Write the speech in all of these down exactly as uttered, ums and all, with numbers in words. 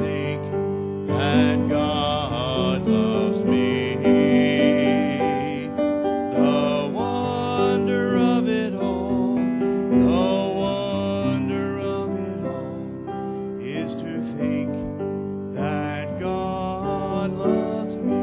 think that God loves me. The wonder of it all, the wonder of it all is to think that God loves me.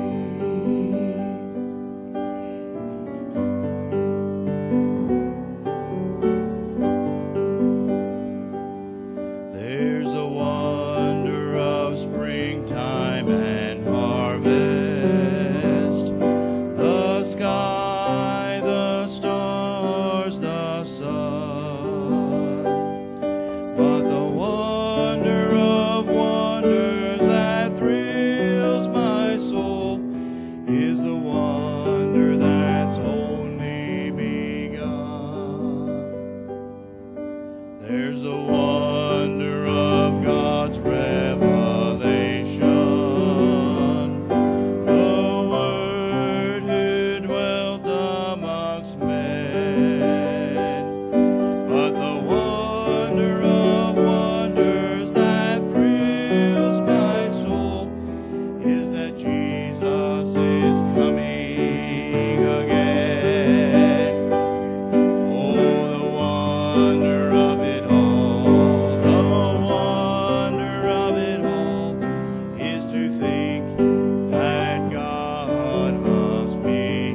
There's a wonder of springtime and harvest, the sky, the stars, the sun. But the wonder of wonders that thrills my soul is the wonder that's only begun. There's a wonder of God's revelation, the Word who dwelt amongst men. But the wonder of wonders that thrills my soul is that Jesus is coming again. Oh, the wonder of it all, the wonder of it all is to think that God loves me.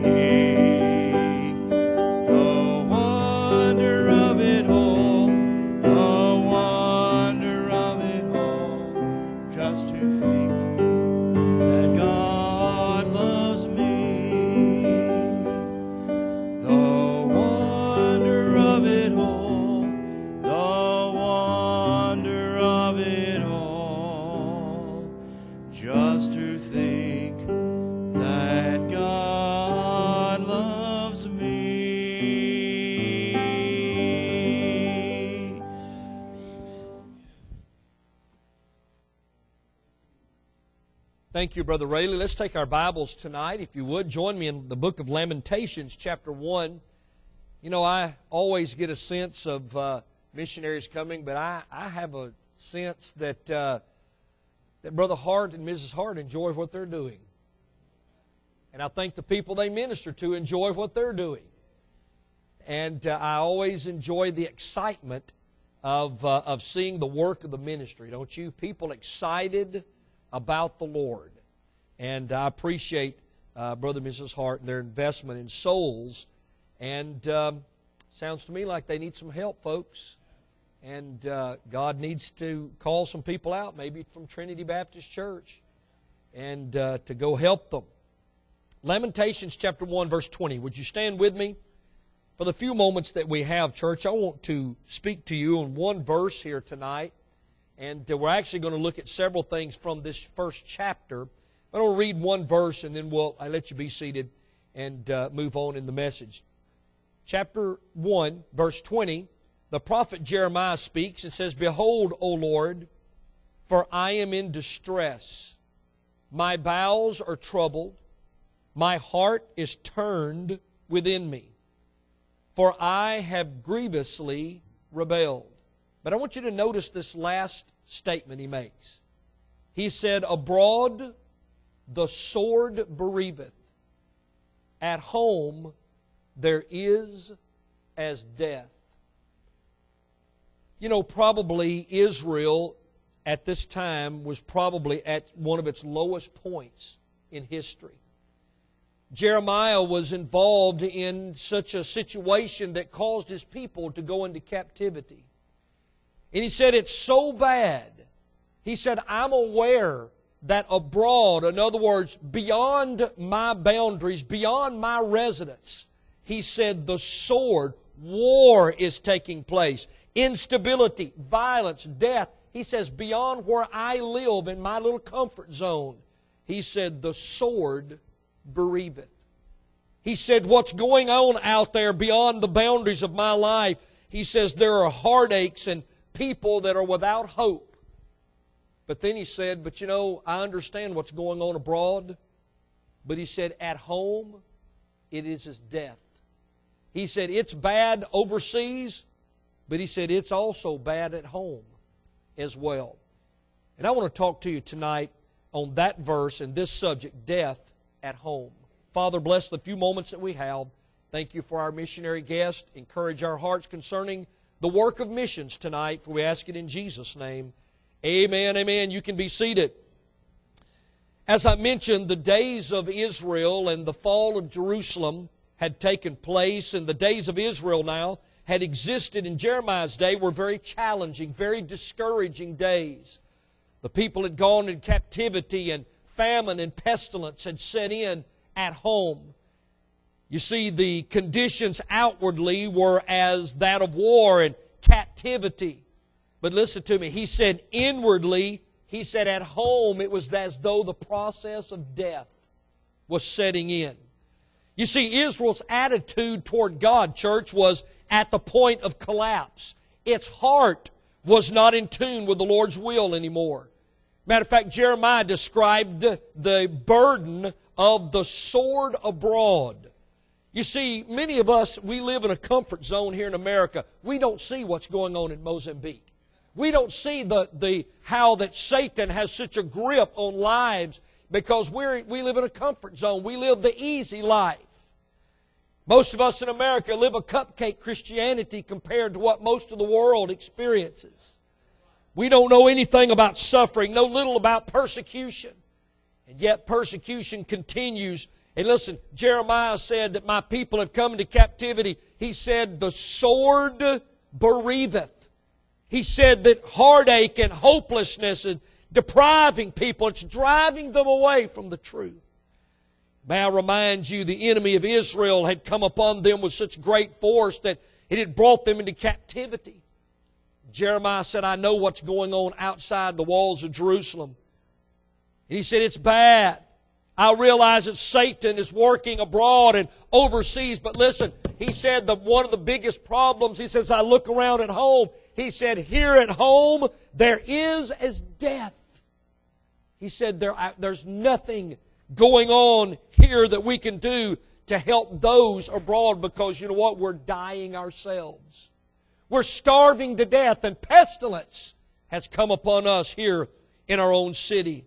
The wonder of it all, the wonder of it all, just to think that God loves me. The wonder of it all, the wonder of it all, just to think that God loves me. Thank you, Brother Rayleigh. Let's take our Bibles tonight. If you would, join me in the book of Lamentations, chapter one. You know, I always get a sense of uh, missionaries coming, but I, I have a sense that, uh, that Brother Hart and Missus Hart enjoy what they're doing. And I think the people they minister to enjoy what they're doing. And uh, I always enjoy the excitement of, uh, of seeing the work of the ministry, don't you? People excited about the Lord. And I appreciate uh, Brother and Missus Hart and their investment in souls. And um, sounds to me like they need some help, folks. And uh, God needs to call some people out, maybe from Trinity Baptist Church, and uh, to go help them. Lamentations chapter one, verse twenty. Would you stand with me? For the few moments that we have, church, I want to speak to you on one verse here tonight. And uh, we're actually going to look at several things from this first chapter. But I'll read one verse, and then we'll I'll let you be seated and uh, move on in the message. Chapter one, verse twenty, the prophet Jeremiah speaks and says, Behold, O Lord, for I am in distress. My bowels are troubled. My heart is turned within me. For I have grievously rebelled. But I want you to notice this last statement he makes. He said, Abroad the sword bereaveth. At home there is as death. You know, probably Israel at this time was probably at one of its lowest points in history. Jeremiah was involved in such a situation that caused his people to go into captivity. And he said, it's so bad. He said, I'm aware that abroad, in other words, beyond my boundaries, beyond my residence, he said, the sword, war is taking place. Instability, violence, death. He says, beyond where I live in my little comfort zone, he said, the sword bereaveth. He said, what's going on out there beyond the boundaries of my life? He says, there are heartaches and people that are without hope. But then he said, but you know, I understand what's going on abroad. But he said, at home, it is as death. He said, it's bad overseas, but he said, it's also bad at home as well. And I want to talk to you tonight on that verse and this subject, death at home. Father, bless the few moments that we have. Thank you for our missionary guest. Encourage our hearts concerning the work of missions tonight, for we ask it in Jesus' name. Amen, amen. You can be seated. As I mentioned, the days of Israel and the fall of Jerusalem had taken place, and the days of Israel now had existed in Jeremiah's day were very challenging, very discouraging days. The people had gone in captivity, and famine and pestilence had set in at home. You see, the conditions outwardly were as that of war and captivity. But listen to me, he said inwardly, he said at home, it was as though the process of death was setting in. You see, Israel's attitude toward God, church, was at the point of collapse. Its heart was not in tune with the Lord's will anymore. Matter of fact, Jeremiah described the burden of the sword abroad. You see, many of us, we live in a comfort zone here in America. We don't see what's going on in Mozambique. We don't see the, the how that Satan has such a grip on lives because we're, we live in a comfort zone. We live the easy life. Most of us in America live a cupcake Christianity compared to what most of the world experiences. We don't know anything about suffering, know little about persecution. And yet persecution continues. And listen, Jeremiah said that my people have come into captivity. He said the sword bereaveth. He said that heartache and hopelessness and depriving people, it's driving them away from the truth. May I remind you, the enemy of Israel had come upon them with such great force that it had brought them into captivity. Jeremiah said, I know what's going on outside the walls of Jerusalem. And he said, it's bad. I realize that Satan is working abroad and overseas. But listen, he said that one of the biggest problems, he says, I look around at home. He said, here at home, there is as death. He said, there, there's nothing going on here that we can do to help those abroad because, you know what, we're dying ourselves. We're starving to death, and pestilence has come upon us here in our own city.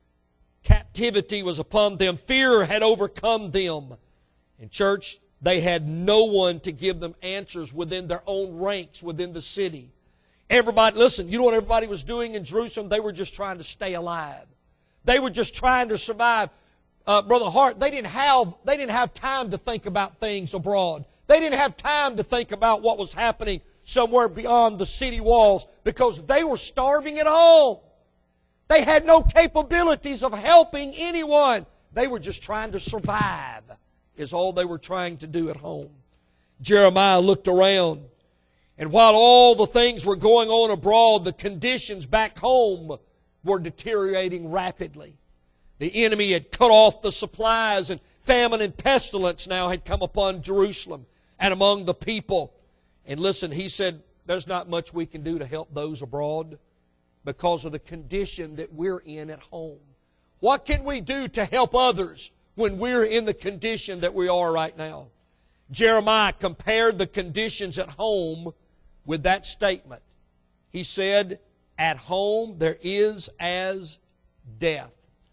Captivity was upon them. Fear had overcome them. In church, they had no one to give them answers within their own ranks within the city. Everybody, listen, you know what everybody was doing in Jerusalem? They were just trying to stay alive. They were just trying to survive. Uh, Brother Hart, they didn't have, they didn't have time to think about things abroad. They didn't have time to think about what was happening somewhere beyond the city walls because they were starving at home. They had no capabilities of helping anyone. They were just trying to survive is all they were trying to do at home. Jeremiah looked around, and while all the things were going on abroad, the conditions back home were deteriorating rapidly. The enemy had cut off the supplies, and famine and pestilence now had come upon Jerusalem and among the people. And listen, he said, there's not much we can do to help those abroad because of the condition that we're in at home. What can we do to help others when we're in the condition that we are right now? Jeremiah compared the conditions at home with that statement. He said, at home there is as death.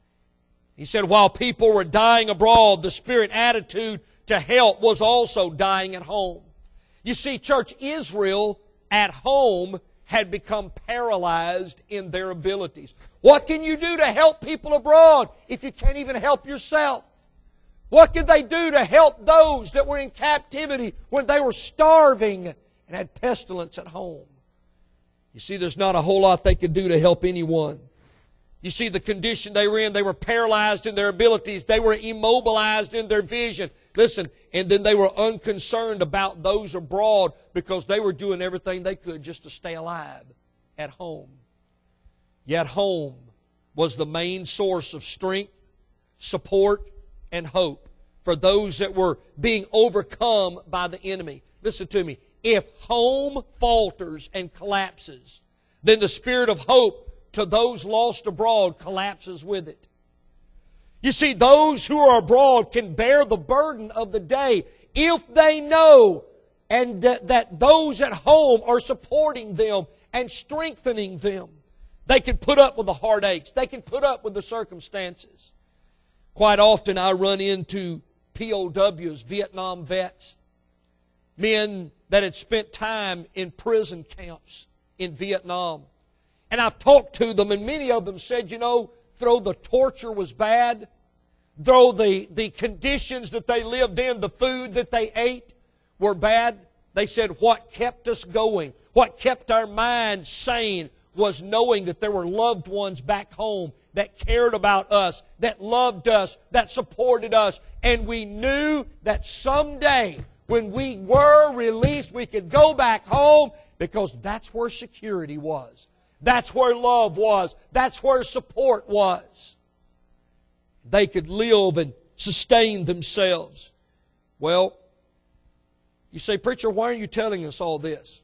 He said, while people were dying abroad, the spirit attitude to help was also dying at home. You see, church, Israel at home had become paralyzed in their abilities. What can you do to help people abroad if you can't even help yourself? What could they do to help those that were in captivity when they were starving and had pestilence at home? You see, there's not a whole lot they could do to help anyone. You see, the condition they were in, they were paralyzed in their abilities. They were immobilized in their vision. Listen, and then they were unconcerned about those abroad because they were doing everything they could just to stay alive at home. Yet home was the main source of strength, support, and hope for those that were being overcome by the enemy. Listen to me. If home falters and collapses, then the spirit of hope to those lost abroad collapses with it. You see, those who are abroad can bear the burden of the day if they know and that those at home are supporting them and strengthening them. They can put up with the heartaches. They can put up with the circumstances. Quite often I run into P O Ws, Vietnam vets, men that had spent time in prison camps in Vietnam. And I've talked to them, and many of them said, you know, though the torture was bad, though the, the conditions that they lived in, the food that they ate were bad, they said what kept us going, what kept our minds sane was knowing that there were loved ones back home that cared about us, that loved us, that supported us. And we knew that someday when we were released, we could go back home because that's where security was. That's where love was. That's where support was. They could live and sustain themselves. Well, you say, preacher, why are you telling us all this?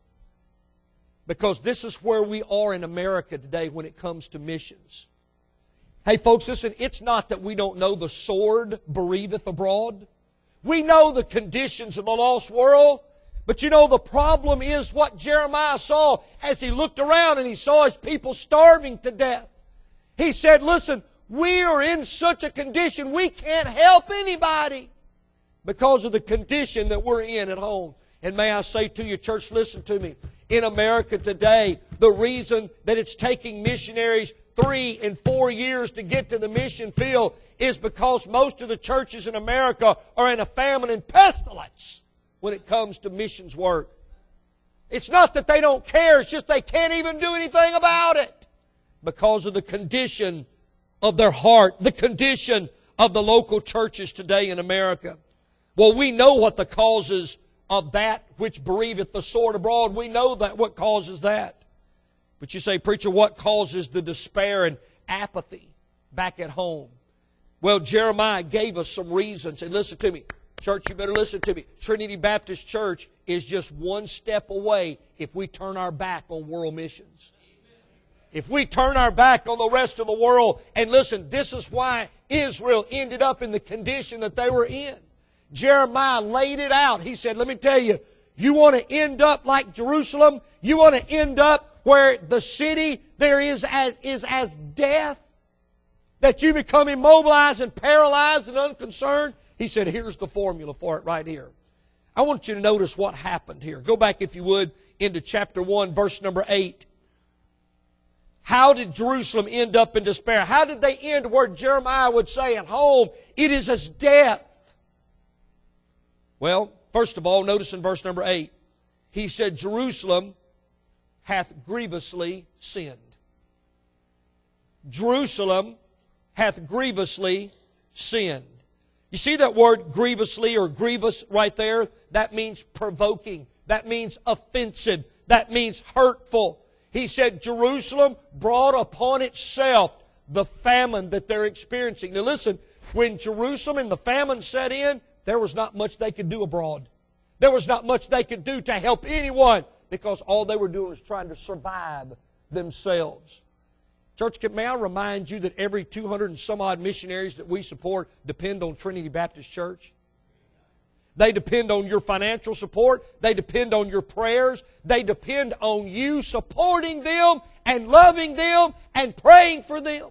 Because this is where we are in America today when it comes to missions. Hey folks, listen, it's not that we don't know the sword bereaveth abroad. We know the conditions of the lost world. But you know, the problem is what Jeremiah saw as he looked around and he saw his people starving to death. He said, listen, we are in such a condition we can't help anybody because of the condition that we're in at home. And may I say to you, church, listen to me. In America today, the reason that it's taking missionaries three and four years to get to the mission field is because most of the churches in America are in a famine and pestilence when it comes to missions work. It's not that they don't care, it's just they can't even do anything about it because of the condition of their heart, the condition of the local churches today in America. Well, we know what the causes of that which bereaveth the sword abroad. We know that what causes that. But you say, preacher, what causes the despair and apathy back at home? Well, Jeremiah gave us some reasons. And listen to me. Church, you better listen to me. Trinity Baptist Church is just one step away if we turn our back on world missions. If we turn our back on the rest of the world, and listen, this is why Israel ended up in the condition that they were in. Jeremiah laid it out. He said, let me tell you, you want to end up like Jerusalem? You want to end up where the city there is as, is as death? That you become immobilized and paralyzed and unconcerned? He said, here's the formula for it right here. I want you to notice what happened here. Go back, if you would, into chapter one, verse number eight. How did Jerusalem end up in despair? How did they end where Jeremiah would say at home, it is as death? Well, first of all, notice in verse number eight, he said, Jerusalem hath grievously sinned. Jerusalem hath grievously sinned. You see that word grievously or grievous right there? That means provoking. That means offensive. That means hurtful. He said Jerusalem brought upon itself the famine that they're experiencing. Now listen, when Jerusalem and the famine set in, there was not much they could do abroad. There was not much they could do to help anyone because all they were doing was trying to survive themselves. Church, may I remind you that every two hundred and some odd missionaries that we support depend on Trinity Baptist Church? They depend on your financial support. They depend on your prayers. They depend on you supporting them and loving them and praying for them.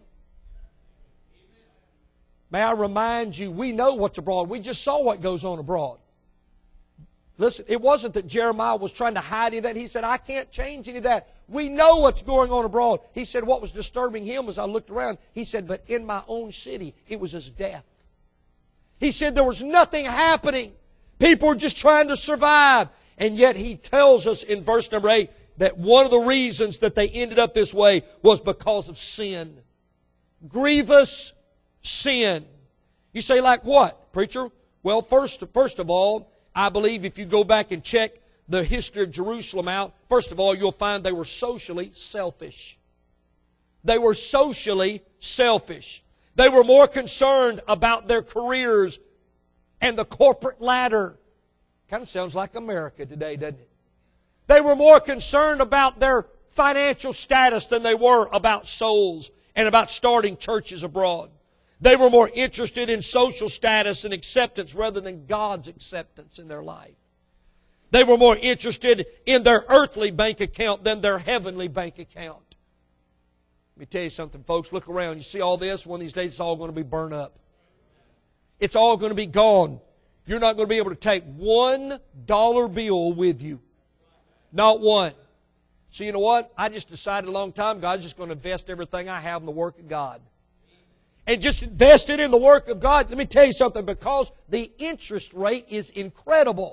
May I remind you, we know what's abroad. We just saw what goes on abroad. Listen, it wasn't that Jeremiah was trying to hide any of that. He said, I can't change any of that. We know what's going on abroad. He said, what was disturbing him as I looked around, he said, but in my own city, it was as death. He said there was nothing happening. People were just trying to survive. And yet he tells us in verse number eight that one of the reasons that they ended up this way was because of sin. Grievous sin. You say, like what, preacher? Well, first, first of all, I believe if you go back and check the history of Jerusalem out, first of all, you'll find they were socially selfish. They were socially selfish. They were more concerned about their careers and the corporate ladder. Kind of sounds like America today, doesn't it? They were more concerned about their financial status than they were about souls and about starting churches abroad. They were more interested in social status and acceptance rather than God's acceptance in their life. They were more interested in their earthly bank account than their heavenly bank account. Let me tell you something, folks. Look around. You see all this? One of these days it's all going to be burned up. It's all going to be gone. You're not going to be able to take one dollar bill with you. Not one. So you know what? I just decided a long time ago I was just going to invest everything I have in the work of God. And just invest it in the work of God. Let me tell you something. Because the interest rate is incredible.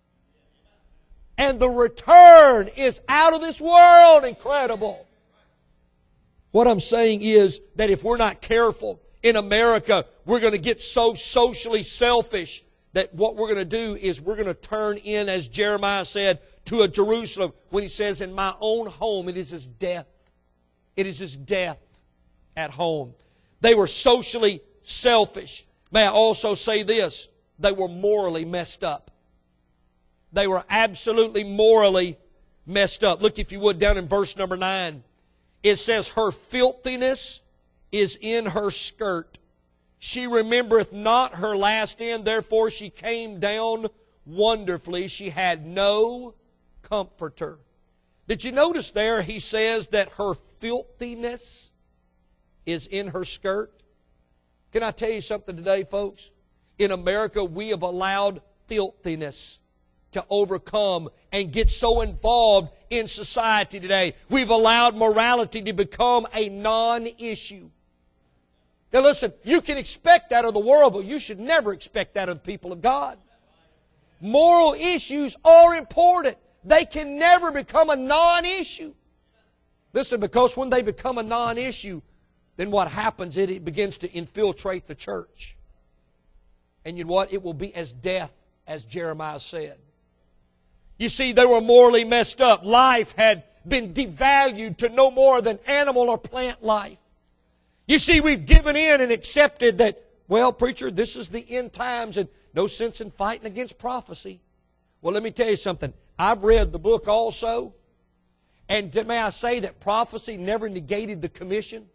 And the return is out of this world incredible. What I'm saying is that if we're not careful, in America, we're going to get so socially selfish that what we're going to do is we're going to turn in, as Jeremiah said, to a Jerusalem when he says, in my own home it is as death. It is as death at home. They were socially selfish. May I also say this? They were morally messed up. They were absolutely morally messed up. Look, if you would, down in verse number nine. It says, her filthiness is in her skirt. She remembereth not her last end, therefore she came down wonderfully. She had no comforter. Did you notice there he says that her filthiness is in her skirt? Can I tell you something today, folks? In America, we have allowed filthiness to overcome and get so involved in society today. We've allowed morality to become a non-issue. Now listen, you can expect that of the world, but you should never expect that of the people of God. Moral issues are important. They can never become a non-issue. Listen, because when they become a non-issue, then what happens is it begins to infiltrate the church. And you know what? It will be as death, as Jeremiah said. You see, they were morally messed up. Life had been devalued to no more than animal or plant life. You see, we've given in and accepted that, well, preacher, this is the end times and no sense in fighting against prophecy. Well, let me tell you something. I've read the book also, and may I say that prophecy never negated the commission?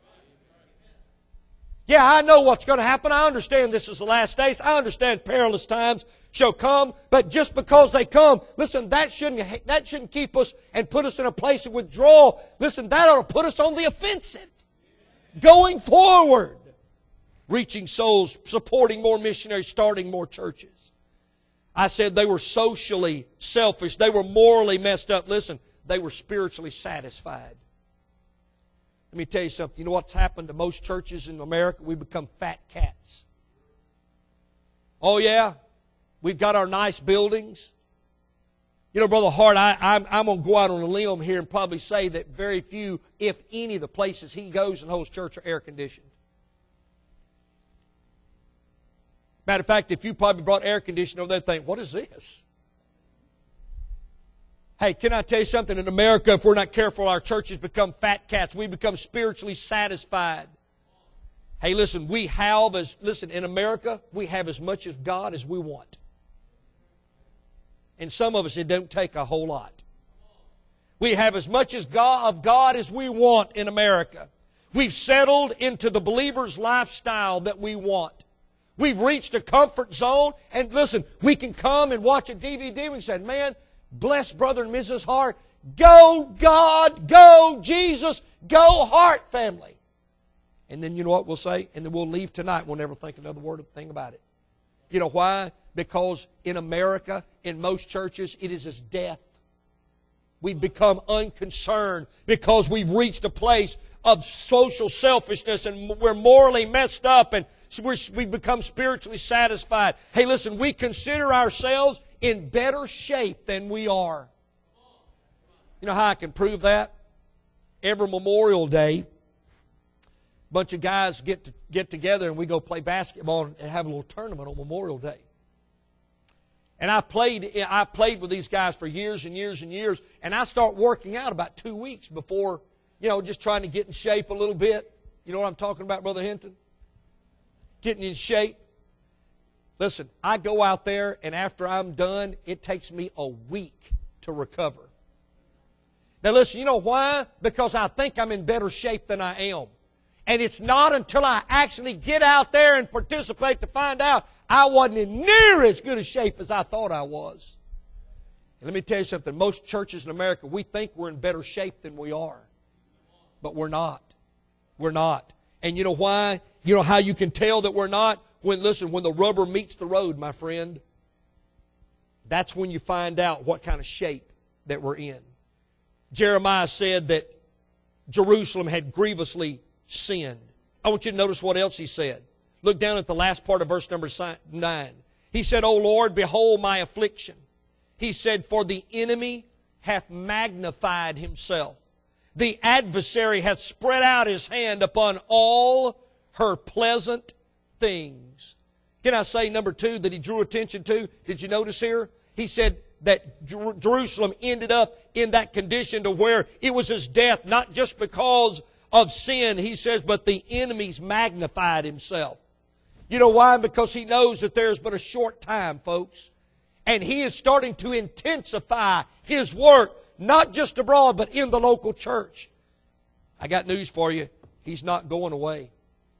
Yeah, I know what's going to happen. I understand this is the last days. I understand perilous times shall come. But just because they come, listen, that shouldn't, that shouldn't keep us and put us in a place of withdrawal. Listen, that ought to put us on the offensive. Going forward. Reaching souls, supporting more missionaries, starting more churches. I said they were socially selfish. They were morally messed up. Listen, they were spiritually satisfied. Let me tell you something. You know what's happened to most churches in America? We become fat cats. Oh, yeah? We've got our nice buildings. You know, Brother Hart, I, I'm, I'm going to go out on a limb here and probably say that very few, if any, of the places he goes and holds church are air-conditioned. Matter of fact, if you probably brought air conditioning over there, think, what is this? Hey, can I tell you something? In America, if we're not careful, our churches become fat cats. We become spiritually satisfied. Hey, listen, we have as, listen, in America, we have as much of God as we want. And some of us, it don't take a whole lot. We have as much as God, of God as we want in America. We've settled into the believer's lifestyle that we want. We've reached a comfort zone. And listen, we can come and watch a D V D and we say, man, bless Brother and Missus Hart. Go God, go Jesus, go Hart family. And then you know what we'll say? And then we'll leave tonight. We'll never think another word thing about it. You know why? Because in America, in most churches, it is as death. We've become unconcerned because we've reached a place of social selfishness and we're morally messed up and we've become spiritually satisfied. Hey, listen, we consider ourselves in better shape than we are. You know how I can prove that? Every Memorial Day, a bunch of guys get to, get together and we go play basketball and have a little tournament on Memorial Day. And I played, I played with these guys for years and years and years, and I start working out about two weeks before, you know, just trying to get in shape a little bit. You know what I'm talking about, Brother Hinton? Getting in shape. Listen, I go out there, and after I'm done, it takes me a week to recover. Now listen, you know why? Because I think I'm in better shape than I am. And it's not until I actually get out there and participate to find out I wasn't in near as good a shape as I thought I was. And let me tell you something. Most churches in America, we think we're in better shape than we are. But we're not. We're not. And you know why? You know how you can tell that we're not? When, listen, when the rubber meets the road, my friend, that's when you find out what kind of shape that we're in. Jeremiah said that Jerusalem had grievously sinned. I want you to notice what else he said. Look down at the last part of verse number nine. He said, O Lord, behold my affliction. He said, for the enemy hath magnified himself. The adversary hath spread out his hand upon all her pleasant things. Can I say number two that he drew attention to? Did you notice here? He said that Jer- Jerusalem ended up in that condition to where it was his death, not just because of sin, he says, but the enemy's magnified himself. You know why? Because he knows that there's but a short time, folks. And he is starting to intensify his work, not just abroad, but in the local church. I got news for you. He's not going away.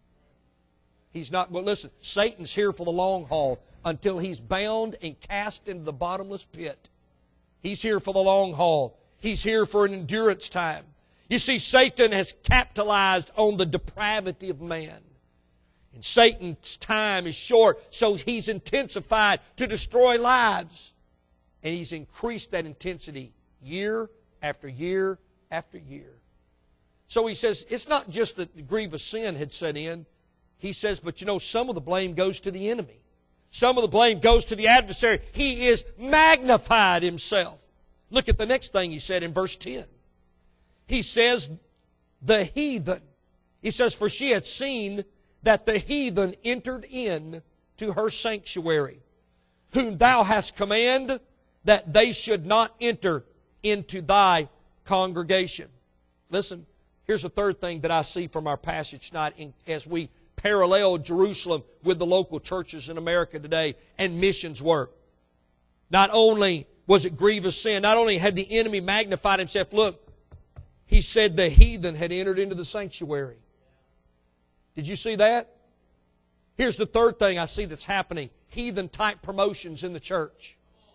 He's not going. Listen, Satan's here for the long haul until he's bound and cast into the bottomless pit. He's here for the long haul. He's here for an endurance time. You see, Satan has capitalized on the depravity of man. And Satan's time is short, so he's intensified to destroy lives. And he's increased that intensity year after year after year. So he says, it's not just that the grievous sin had set in. He says, but you know, some of the blame goes to the enemy. Some of the blame goes to the adversary. He is magnified himself. Look at the next thing he said in verse ten. He says, the heathen. He says, for she had seen that the heathen entered in to her sanctuary, whom thou hast commanded that they should not enter into thy congregation. Listen, here's the third thing that I see from our passage tonight in, as we parallel Jerusalem with the local churches in America today and missions work. Not only was it grievous sin, not only had the enemy magnified himself, look, he said the heathen had entered into the sanctuary. Did you see that? Here's the third thing I see that's happening. Heathen-type promotions in the church.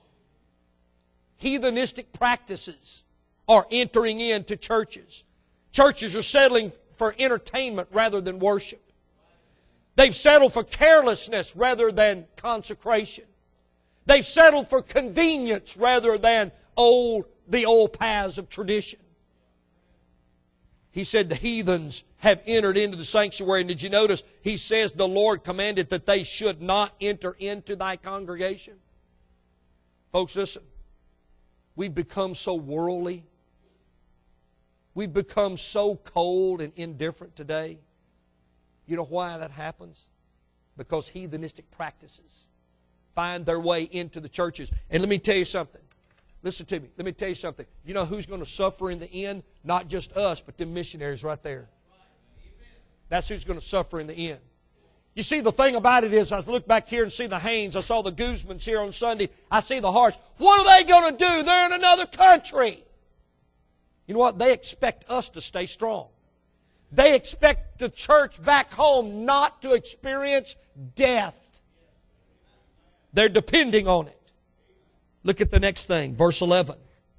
Heathenistic practices are entering into churches. Churches are settling for entertainment rather than worship. They've settled for carelessness rather than consecration. They've settled for convenience rather than old, the old paths of tradition. He said the heathens have entered into the sanctuary. And did you notice? He says the Lord commanded that they should not enter into thy congregation. Folks, listen. We've become so worldly. We've become so cold and indifferent today. You know why that happens? Because heathenistic practices find their way into the churches. And let me tell you something. Listen to me. Let me tell you something. You know who's going to suffer in the end? Not just us, but them missionaries right there. That's who's going to suffer in the end. You see, the thing about it is, I look back here and see the Haynes. I saw the Guzmans here on Sunday. I see the Harts. What are they going to do? They're in another country. You know what? They expect us to stay strong. They expect the church back home not to experience death. They're depending on it. Look at the next thing, verse eleven.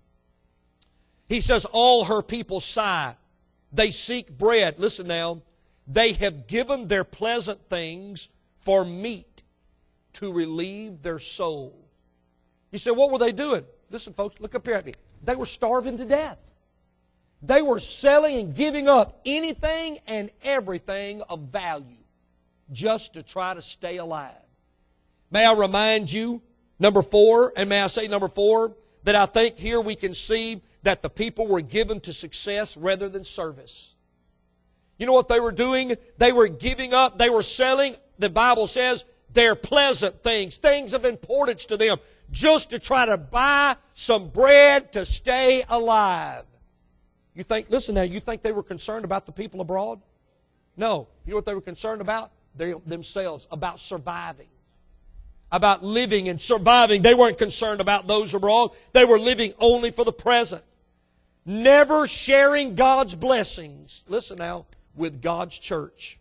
He says, all her people sigh. They seek bread. Listen now. They have given their pleasant things for meat to relieve their soul. You say, what were they doing? Listen, folks, look up here at me. They were starving to death. They were selling and giving up anything and everything of value just to try to stay alive. May I remind you, number four, and may I say number four, that I think here we can see that the people were given to success rather than service. You know what they were doing? They were giving up, they were selling, the Bible says, their pleasant things, things of importance to them, just to try to buy some bread to stay alive. You think, listen now, you think they were concerned about the people abroad? No. You know what they were concerned about? They themselves, about surviving. About living and surviving. They weren't concerned about those abroad. They were living only for the present. Never sharing God's blessings, listen now, with God's church.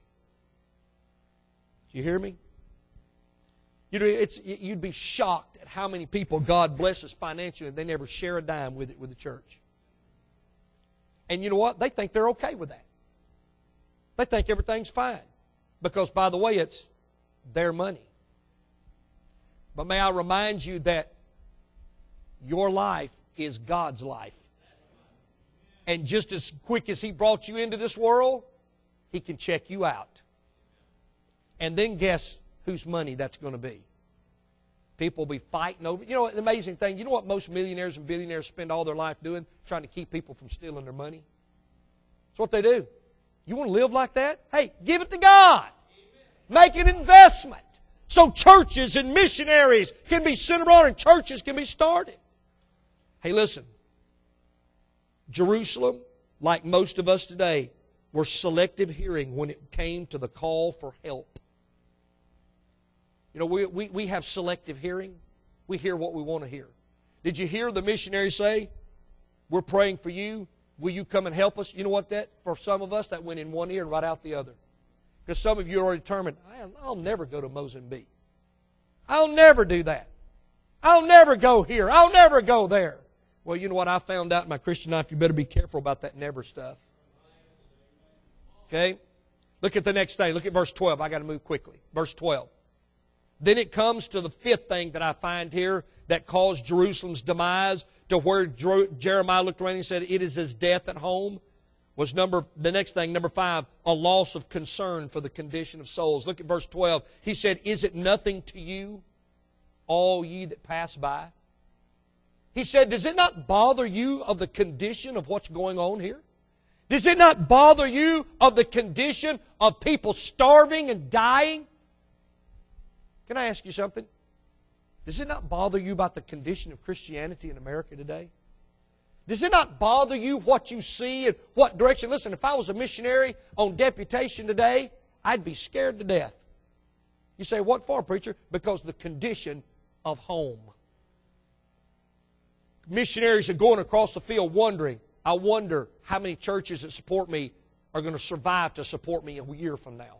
Do you hear me? You know, it's, you'd be shocked at how many people God blesses financially and they never share a dime with it with the church. And you know what? They think they're okay with that. They think everything's fine. Because, by the way, it's their money. But may I remind you that your life is God's life. And just as quick as He brought you into this world, He can check you out. And then guess whose money that's going to be. People will be fighting over. You know, an amazing thing. You know what most millionaires and billionaires spend all their life doing? Trying to keep people from stealing their money. That's what they do. You want to live like that? Hey, give it to God. Make an investment. So churches and missionaries can be sent around and churches can be started. Hey, listen. Jerusalem, like most of us today, were selective hearing when it came to the call for help. You know, we, we, we have selective hearing. We hear what we want to hear. Did you hear the missionary say, we're praying for you. Will you come and help us? You know what that, for some of us, that went in one ear and right out the other. Because some of you are already determined, I'll never go to Mozambique. I'll never do that. I'll never go here. I'll never go there. Well, you know what I found out in my Christian life? You better be careful about that never stuff. Okay? Look at the next thing. Look at verse twelve. I got to move quickly. Verse twelve. Then it comes to the fifth thing that I find here that caused Jerusalem's demise, to where Jeremiah looked around and said, it is as death at home. Was number the next thing, number five, a loss of concern for the condition of souls. Look at verse twelve. He said, is it nothing to you, all ye that pass by? He said, does it not bother you of the condition of what's going on here? Does it not bother you of the condition of people starving and dying? Can I ask you something? Does it not bother you about the condition of Christianity in America today? Does it not bother you what you see and what direction? Listen, if I was a missionary on deputation today, I'd be scared to death. You say, what for, preacher? Because of the condition of home. Missionaries are going across the field wondering, I wonder how many churches that support me are going to survive to support me a year from now.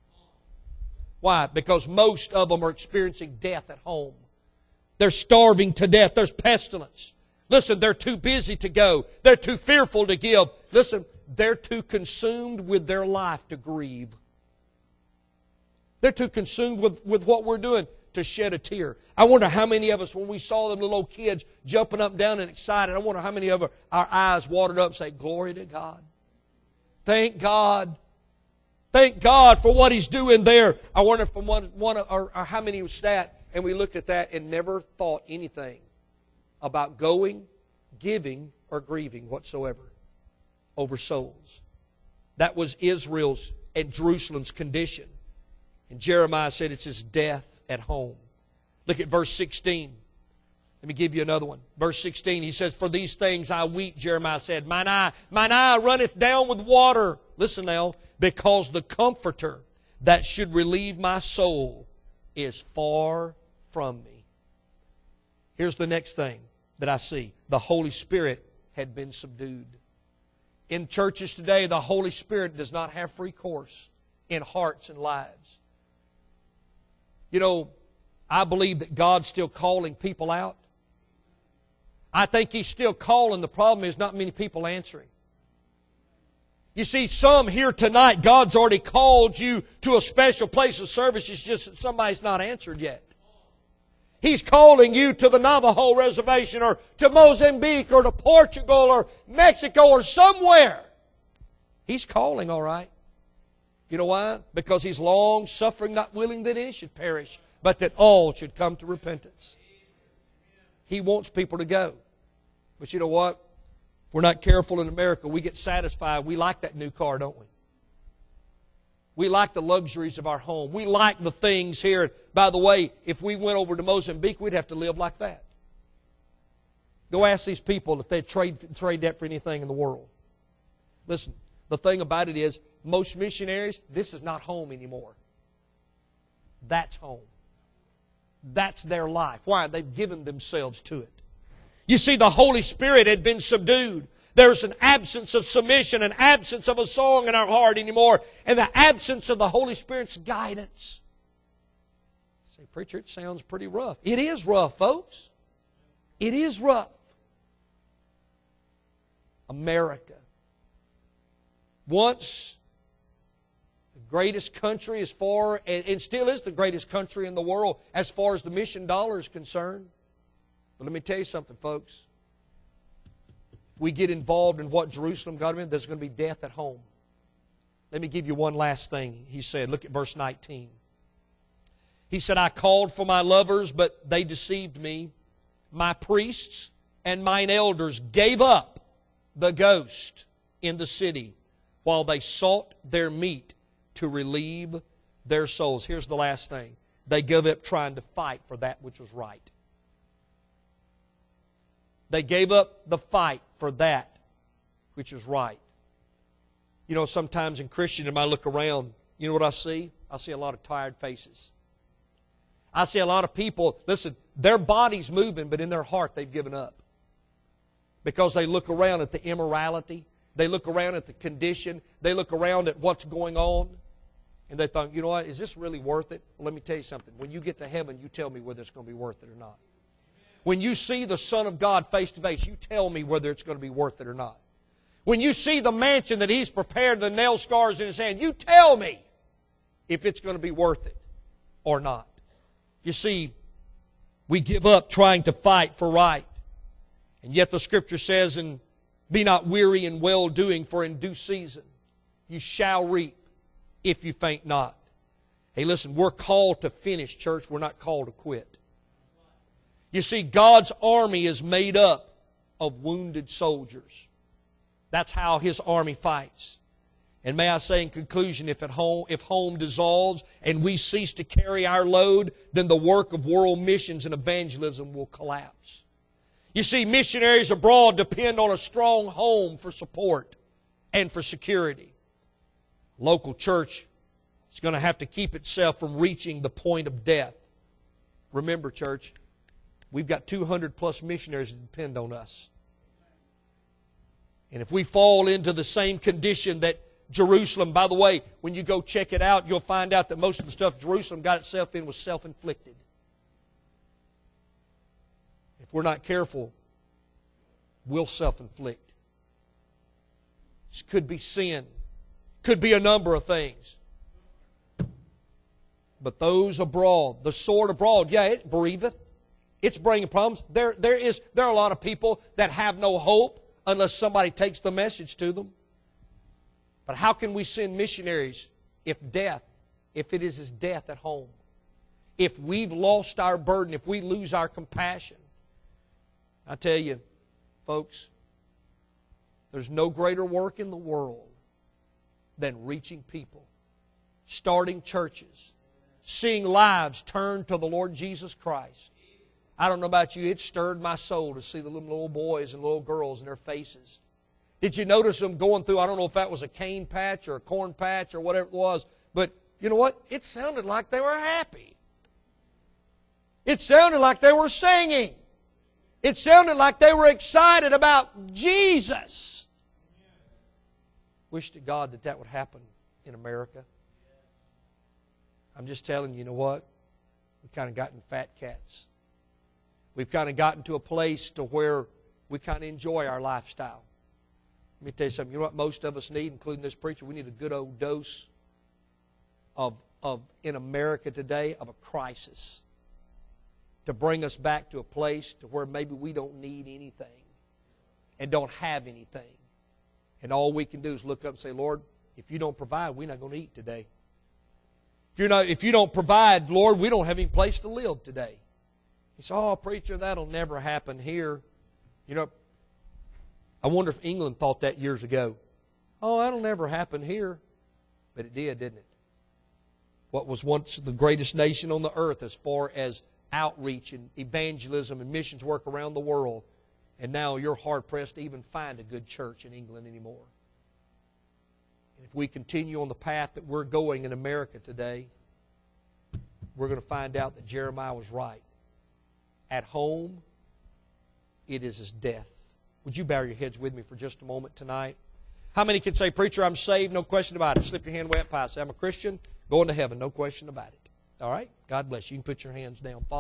Why? Because most of them are experiencing death at home. They're starving to death. There's pestilence. Listen, they're too busy to go. They're too fearful to give. Listen, they're too consumed with their life to grieve. They're too consumed with, with what we're doing to shed a tear. I wonder how many of us, when we saw them little old kids jumping up and down and excited, I wonder how many of our, our eyes watered up and say, glory to God. Thank God. Thank God for what He's doing there. I wonder from one, one or, or how many was that, and we looked at that and never thought anything about going, giving, or grieving whatsoever over souls. That was Israel's and Jerusalem's condition. And Jeremiah said it's his death at home. Look at verse sixteen. Let me give you another one. Verse sixteen, he says, for these things I weep, Jeremiah said. Mine eye, mine eye runneth down with water. Listen now, because the Comforter that should relieve my soul is far from me. Here's the next thing that I see. The Holy Spirit had been subdued. In churches today, the Holy Spirit does not have free course in hearts and lives. You know, I believe that God's still calling people out. I think He's still calling. The problem is not many people answering. You see, some here tonight, God's already called you to a special place of service. It's just that somebody's not answered yet. He's calling you to the Navajo Reservation or to Mozambique or to Portugal or Mexico or somewhere. He's calling, all right. You know why? Because He's long-suffering, not willing that any should perish, but that all should come to repentance. He wants people to go. But you know what? If we're not careful in America, we get satisfied. We like that new car, don't we? We like the luxuries of our home. We like the things here. By the way, if we went over to Mozambique, we'd have to live like that. Go ask these people if they'd trade, trade that for anything in the world. Listen, the thing about it is, most missionaries, this is not home anymore. That's home. That's their life. Why? They've given themselves to it. You see, the Holy Spirit had been subdued. There's an absence of submission, an absence of a song in our heart anymore, and the absence of the Holy Spirit's guidance. Say, preacher, it sounds pretty rough. It is rough, folks. It is rough. America. Once greatest country as far, and still is the greatest country in the world as far as the mission dollar is concerned. But let me tell you something, folks. If we get involved in what Jerusalem got in, there's going to be death at home. Let me give you one last thing he said. Look at verse nineteen. He said, I called for my lovers, but they deceived me. My priests and mine elders gave up the ghost in the city while they sought their meat to relieve their souls. Here's the last thing. They gave up trying to fight for that which was right. They gave up the fight for that which was right. You know, sometimes in Christendom I look around, you know what I see? I see a lot of tired faces. I see a lot of people, listen, their body's moving, but in their heart they've given up. Because they look around at the immorality, they look around at the condition, they look around at what's going on, and they think, you know what, is this really worth it? Well, let me tell you something. When you get to heaven, you tell me whether it's going to be worth it or not. When you see the Son of God face to face, you tell me whether it's going to be worth it or not. When you see the mansion that He's prepared, the nail scars in His hand, you tell me if it's going to be worth it or not. You see, we give up trying to fight for right. And yet the Scripture says, and be not weary in well-doing, for in due season you shall reap if you faint not. Hey, listen, we're called to finish, church. We're not called to quit. You see, God's army is made up of wounded soldiers. That's how His army fights. And may I say in conclusion, if at home, if home dissolves and we cease to carry our load, then the work of world missions and evangelism will collapse. You see, missionaries abroad depend on a strong home for support and for security. Local church is going to have to keep itself from reaching the point of death. Remember, church, we've got two hundred plus missionaries that depend on us. And if we fall into the same condition that Jerusalem, by the way, when you go check it out, you'll find out that most of the stuff Jerusalem got itself in was self-inflicted. If we're not careful, we'll self-inflict. This could be sin. Could be a number of things. But those abroad, the sword abroad, yeah, it bereaveth. It's bringing problems. There, there, is, there are a lot of people that have no hope unless somebody takes the message to them. But how can we send missionaries if death, if it is as death at home? If we've lost our burden, if we lose our compassion? I tell you, folks, there's no greater work in the world than reaching people, starting churches, seeing lives turn to the Lord Jesus Christ. I don't know about you, it stirred my soul to see the little, little boys and little girls and their faces. Did you notice them going through, I don't know if that was a cane patch or a corn patch or whatever it was, but you know what? It sounded like they were happy. It sounded like they were singing. It sounded like they were excited about Jesus. Wish to God that that would happen in America. I'm just telling you, you know what? We've kind of gotten fat cats. We've kind of gotten to a place to where we kind of enjoy our lifestyle. Let me tell you something. You know what most of us need, including this preacher? We need a good old dose of, of in America today, of a crisis. To bring us back to a place to where maybe we don't need anything and don't have anything. And all we can do is look up and say, Lord, if you don't provide, we're not going to eat today. If, you're not, if you don't provide, Lord, we don't have any place to live today. He said, oh, preacher, that'll never happen here. You know, I wonder if England thought that years ago. Oh, that'll never happen here. But it did, didn't it? What was once the greatest nation on the earth as far as outreach and evangelism and missions work around the world. And now you're hard-pressed to even find a good church in England anymore. And if we continue on the path that we're going in America today, we're going to find out that Jeremiah was right. At home, it is as death. Would you bow your heads with me for just a moment tonight? How many can say, preacher, I'm saved, no question about it? Slip your hand way up high. Say, I'm a Christian, going to heaven, no question about it. All right? God bless you. You can put your hands down.